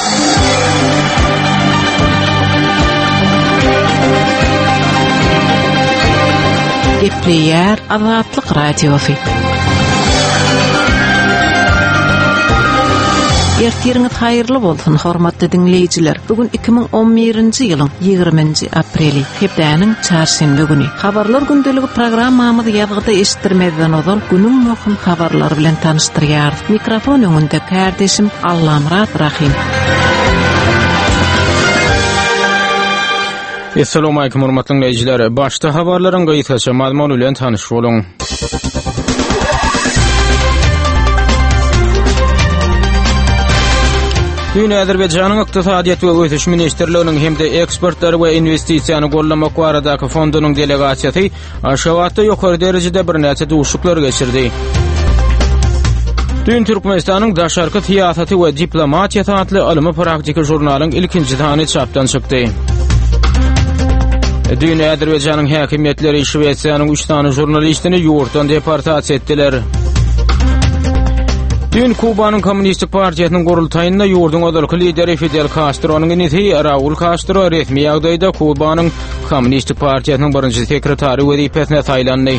Gepleyer Azatlyk Radiosu. Ertiriňiz haýyrly bolsun, hormatly dinleýijiler. Bugün 2011-nji ýylyň 20-nji apreli, hepdäniň çarşembe güni. Habarlar gündeligi programmamyzy ýazgyda eşitdirmeden ozal günüň möhüm habarlary bilen tanışdyrýar. Mikrofon öňünde kardeşim Allamrat Rahim. Assalamu alaykum hormatly dinleýijiler. Başda habarlaryň gaýtaça mazmunu bilen tanyş boluň. Dünya Azerbaycanyň ykdysadyýat we ötüş ministrliginiň hemde ekspertler we investisiýany gollamak baradaky fondunyň delegasiýasy Aşgabatda ýokary derejede bir näçe duşuklar geçirdi. Dün Türkmenistanyň daşarky tiýasaty we diplomatiýa adly alymy praktiki jurnalyň ilkinji sany çapdan çykdy. Dün Azerbaycanyň häkimetleri Şweýçarýanyň 3 tane jurnalistini ýurtdan deportasiýa etdiler. Dün Kubanyň Kommunistik Partiýasynyň gurultaýynda ýurdun odalky lideri Fidel Castro'nyň inisi Raul Castro resmi ýagdaýda Kubanyň Kommunistik Partiýasynyň birinji sekretary wezipesine taýlandy.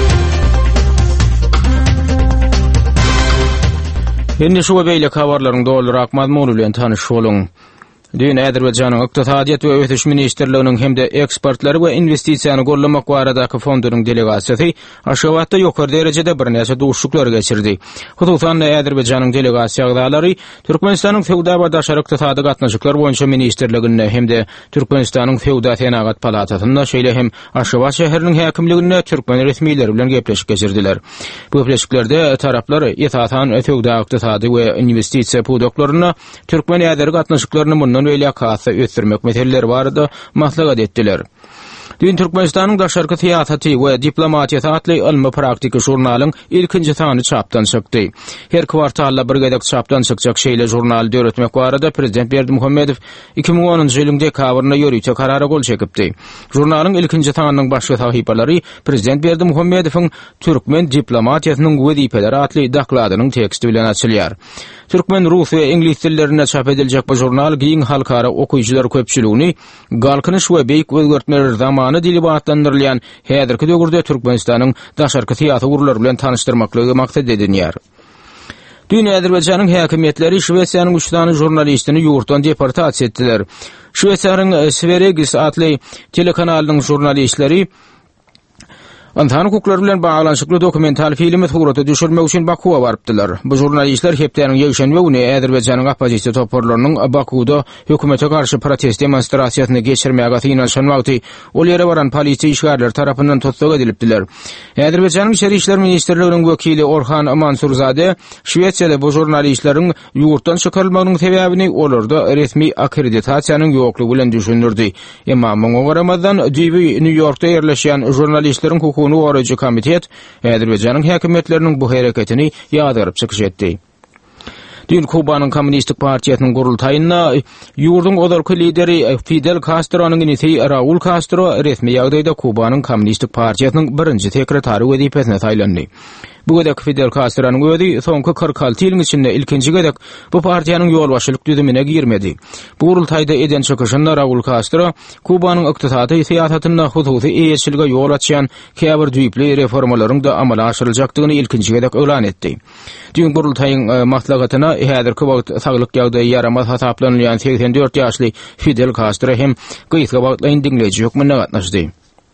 Indi şu beýle habarlaryň doldurak mazmuny bilen tanyş boluň. Dün Azerbaycanyň ykdysadyýat we ötüş ministrliginiň hemde ekspertleri we investisiýany gollamak baradaky fondunyň delegasiýasy Aşgabatda ýokary derejede bir näçe duşuklar geçirdi. Hususan Azerbaycanyň delegasiýa agdalary Türkmenistanyň Fewda we daşary ykdysady gatnaşyklar boýunça ministrligine hemde Türkmenistanyň Fewda Senagat palatasyna şeýle hem Aşgabat şäheriniň häkimligine türkmen resmiýetleri bilen gepleşik geçirdiler. Bu gepleşiklerde taraplar ýetatan Fewda ykdysady we investisiýa pudoklaryna türkmen ýadyry gatnaşyklaryny öyle kasa ötürmek meseleleri vardı, maslahat ettiler. Dün Türkmenistanyň daşarky tiýasaty we diplomatiýa adly alymy praktiki jurnalyň ilkinji sany çapdan çykdy. Her kwartalla bir gedek çapdan çykjak şeýle jurnal döretmek barada Prezident Berdimuhammedow 2010-njy ýylyň dekabrynda ýörüýçe karara gol çekipdi. Jurnalyň ilkinji sanynyň başga sahypalary Prezident Berdimuhammedowyň türkmen diplomatiýasynyň wezipeleri adly dakladynyň teksti bilen açylýar. Türkmen, rus we ingliz dillerinde çap ediljek bu jurnal giň halkara okuyjylar köpçüligini galkynyş we beýik özgertmeler zamany dili batlandyrylýan häzirki döwürde Türkmenistanyň daşarky tiýatry urlary bilen tanışdyrmaklygy maksat edilýär. Dün Azerbaycanyň häkimetleri Şweýçarýanyň 3 tane jurnalistini ýurtdan deportasiýa etdiler. Şweýçarýanyň Sveregis adly telekanalynyň jurnalistleri Antan hukuklar bilen bağlanşykly dokumental filmi surata düşürmek üçin Bakuwa barpdylar. Bu jurnalistler hepdäniň ýeşenme güni Azerbaycanyň opozisiýa toparlarynyň Bakuwda hökümete karşı protest demonstrasiýasyny geçirmäge ýynaşanmagdy. Ol ýere baran polisiýa işgärler tarapyndan tutsak edilipdiler. Azerbaycanyň Şerri işler ministrliginiň wekili Orhan Mansurzade Şweýçarýada bu jurnalistleriň ýurtdan çykarylmagynyň sebäbini olarda resmi akkreditasiýanyň ýoklugy bilen düşündirdi. Emma muňa garamadan New Yorkda ýerleşýän jurnalistleriň hukukyny goraýjy komitet Azerbaycanyň häkimetleriniň bu hereketini ýadyryp çykyş etdi. Dün Kubanyň Kommunistik Partiýasynyň gurultaýynda ýurdun odalky lideri Fidel Castro'nyň inisi Raul Castro resmi ýagdaýda Kubanyň Kommunistik Partiýasynyň birinji sekretary wezipesine taýlandy. Bu gedek Fidel Castro'nyň özi soňky 46 ýylyň içinde ilkinji gedek bu partiýanyň ýolbaşçylyk düzümine girmedi. Bu gurultaýda eden çykyşynda Raul Castro Kubanyň ykdysady siýasatyna hususy eýetçilige ýol açýan käbir düýpli reformalaryň da amala aşyryljakdygyny ilkinji gedek ölan etdi. Dün gurultaýyň maslahatyna häzirki wagt saglyk ýagdaýy ýaramaz hasaplanýan 84 ýaşly Fidel Castro hem gyýyska bagtlaýyn dinleýiji hökmüne gatnaşdy.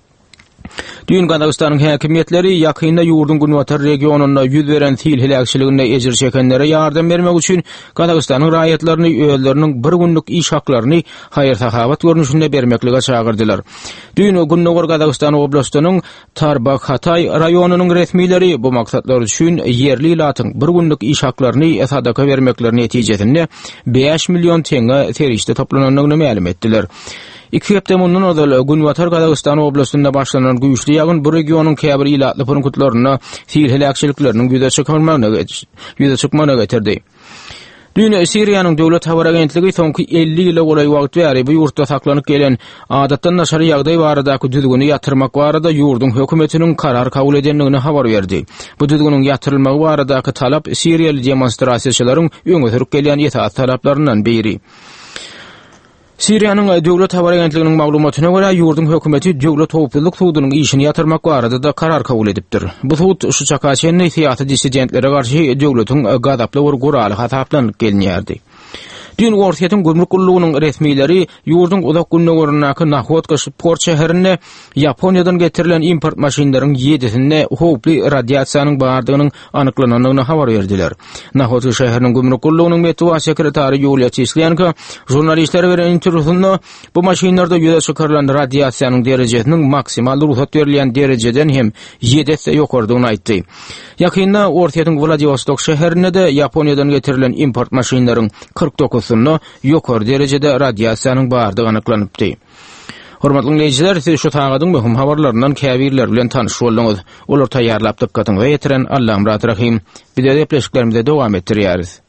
Dün Gazagystanyň häkimetleri ýakynda ýurdun Günwatar regionunda ýüz beren sil helakçyligine ejir çekenlere ýardam bermek üçin Gazagystanyň raýatlaryny öýleriniň bir günlük iş haklaryny haýır-sahabat görnüşinde bermeklige çagyrdylar. Dün Günnowar Gazagystan oblastynyň Tarbak Hatay raýonunyň resmiýetleri bu maksatlar üçin ýerli ilatyň bir günlük iş haklaryny sadaka bermekleri netijesinde 5 milyon teňe terişde toplananyny ma'lum etdiler. 2 hepde mundan odal Günwatar Gazagystan oblastynda başlanan güýçli ýagyn bu regionyň käbir ilatly punktlaryna sil helakçylyklarynyň ýüze çykmagyna getirdi. Düne Siriýanyň döwlet habar agentligi soňky 50 ýyla golay wagt bäri bu ýurtda saklanyp gelen adatdan naşar ýagdaý baradaky düzgüni ýatyrmak barada ýurdun hökümetiniň karar kabul edenligini habar berdi. Bu düzgüniň ýatyrylmagy baradaky talap Siriýaly demonstrasiýaçylaryň öňe sürüp gelýän ýetaat talaplaryndan biri. Siriýanyň döwlet habar agentliginiň maglumatyna görä ýurdun hökümeti döwlet howpsuzlyk suwdunyň işini ýatyrmak barada da karar kabul edipdir. Bu suwd şu çakaçyň siýasat dissidentlere garşy döwletiň gadaply bir guraly hataplanıp gelinýärdi. Dün Ortiýetiň gümrük gullugynyň resmiýetleri ýurdun uzak günlegörünaky Nahodka port şäherine Ýaponiýadan getirilen import maşinlarynyň 7-sinde howply radiasiýanyň bardygynyň anyklananyny habar berdiler. Nahodka şäheriniň gümrük gullugynyň metbuat sekretary Yulia Çislyanka jurnalistlere beren interwýusynda bu maşinlarda ýüze çykarylan radiasiýanyň derejesiniň maksimal ruhsat berilýän derejeden hem 7-se ýokardygyny aýtdy. Ýakynda Ortiýetiň Vladivostok şäherine de Ýaponiýadan getirilen import maşinlarynyň 49 ýokary derejede radiasiýanyň bardygy anyklanypdy. Hormatly dinleýijiler, siz şu tagadyň möhüm habarlaryndan käbirler bilen tanyş boldyňyz. Olar taýýarlap dikkatiňize ýetiren Allahym rahim. Bize de pleşiklerimize dowam etdirýäris.